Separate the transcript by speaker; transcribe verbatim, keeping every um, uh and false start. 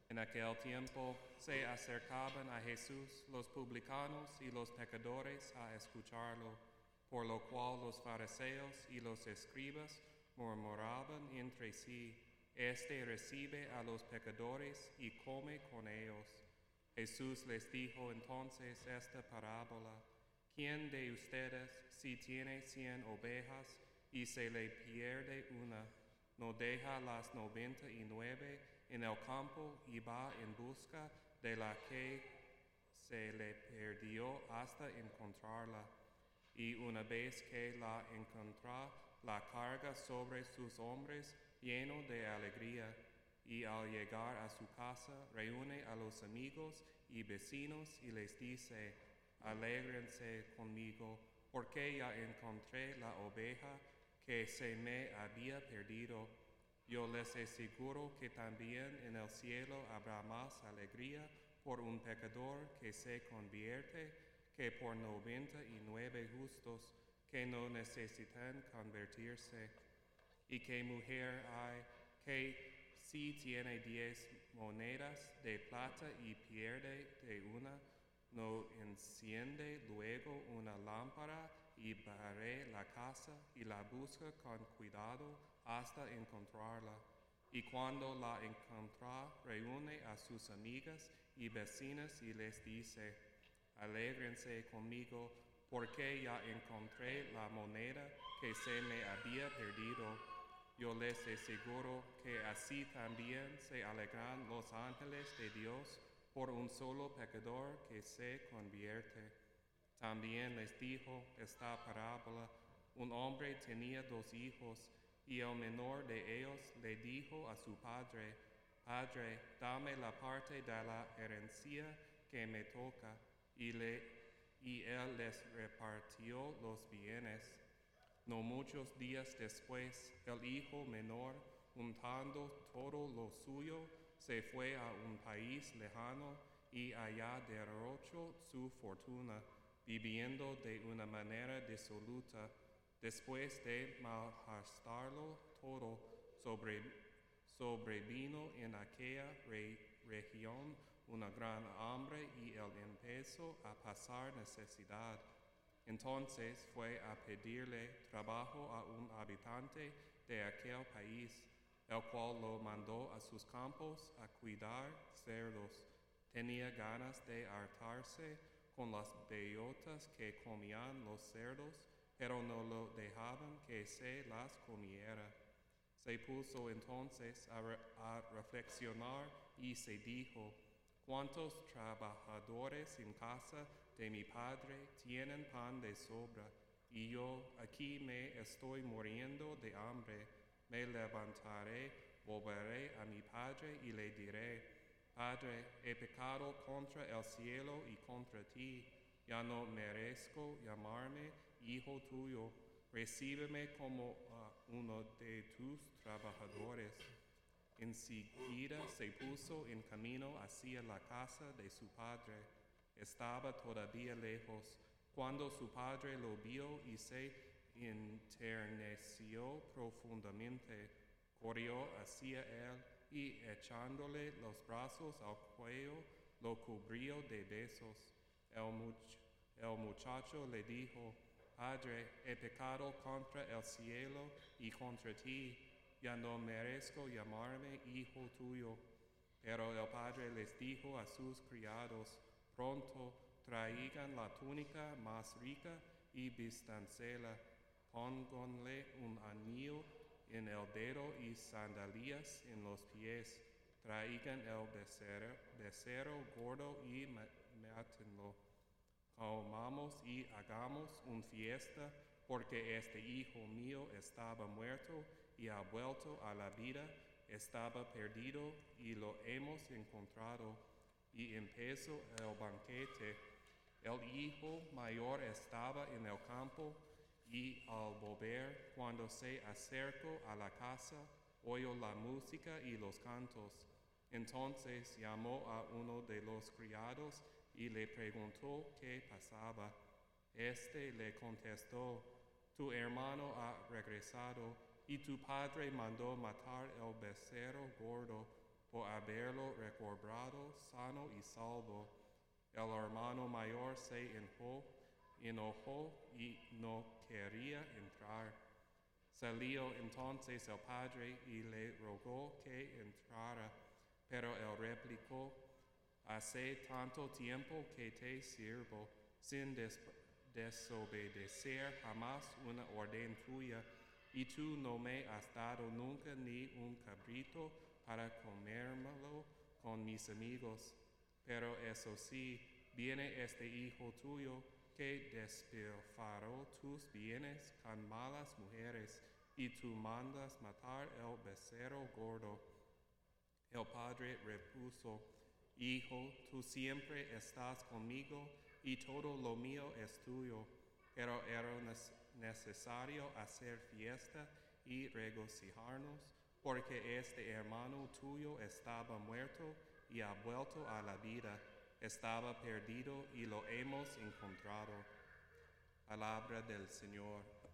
Speaker 1: En aquel tiempo se acercaban a Jesús los publicanos y los pecadores a escucharlo, por lo cual los fariseos y los escribas murmuraban entre sí, este recibe a los pecadores y come con ellos. Jesús les dijo entonces esta parábola: ¿Quién de ustedes, si tiene cien ovejas y se le pierde una, no deja las noventa y nueve en el campo y va en busca de la que se le perdió hasta encontrarla? Y una vez que la encuentra, la carga sobre sus hombros lleno de alegría. Y al llegar a su casa, reúne a los amigos y vecinos y les dice: alégrense conmigo, porque ya encontré la oveja que se me había perdido. Yo les aseguro que también en el cielo habrá más alegría por un pecador que se convierte que por noventa y nueve justos que no necesitan convertirse. ¿Y qué mujer hay que si tiene diez monedas de plata y pierde de una, no enciende luego una lámpara y barre la casa y la busca con cuidado hasta encontrarla? Y cuando la encuentra, reúne a sus amigas y vecinas y les dice: alégrense conmigo, porque ya encontré la moneda que se me había perdido. Yo les aseguro que así también se alegran los ángeles de Dios por un solo pecador que se convierte. También les dijo esta parábola: un hombre tenía dos hijos, y el menor de ellos le dijo a su padre: Padre, dame la parte de la herencia que me toca. Y, le, y él les repartió los bienes. No muchos días después, el hijo menor, juntando todo lo suyo, se fue a un país lejano y allá derrochó su fortuna, viviendo de una manera disoluta. Después de malgastarlo todo, sobre, sobrevino en aquella re, región una gran hambre y él empezó a pasar necesidad. Entonces fue a pedirle trabajo a un habitante de aquel país, el cual lo mandó a sus campos a cuidar cerdos. Tenía ganas de hartarse con las bellotas que comían los cerdos, pero no lo dejaban que se las comiera. Se puso entonces a, re- a reflexionar y se dijo: ¿cuántos trabajadores en casa de mi padre tienen pan de sobra? Y yo aquí me estoy muriendo de hambre. Me levantaré, volveré a mi padre y le diré: Padre, he pecado contra el cielo y contra ti. Ya no merezco llamarme hijo tuyo. Recíbeme como uh, uno de tus trabajadores. Enseguida se puso en camino hacia la casa de su padre. Estaba todavía lejos, cuando su padre lo vio y se enterneció profundamente. Corrió hacia él y echándole los brazos al cuello, lo cubrió de besos. El, much- el muchacho le dijo: Padre, he pecado contra el cielo y contra ti. Ya no merezco llamarme hijo tuyo. Pero el padre les dijo a sus criados: pronto traigan la túnica más rica y vístansela, pónganle un anillo en el dedo y sandalias en los pies, traigan el becerro, becerro gordo y mátenlo. Comamos y hagamos una fiesta, porque este hijo mío estaba muerto y ha vuelto a la vida, estaba perdido y lo hemos encontrado. Y empezó el banquete. El hijo mayor estaba en el campo, y al volver, cuando se acercó a la casa, oyó la música y los cantos. Entonces llamó a uno de los criados y le preguntó qué pasaba. Este le contestó: tu hermano ha regresado, y tu padre mandó matar el becerro gordo, por haberlo recobrado sano y salvo. El hermano mayor se enojó, enojó y no quería entrar. Salió entonces el padre y le rogó que entrara, pero él replicó: hace tanto tiempo que te sirvo, sin des- desobedecer jamás una orden tuya, y tú no me has dado nunca ni un cabrito para comérmelo con mis amigos. Pero eso sí, viene este hijo tuyo que despilfarró tus bienes con malas mujeres, y tú mandas matar el becerro gordo. El padre repuso: Hijo, tú siempre estás conmigo y todo lo mío es tuyo, pero era necesario hacer fiesta y regocijarnos, porque este hermano tuyo estaba muerto y ha vuelto a la vida, estaba perdido y lo hemos encontrado. Palabra del Señor.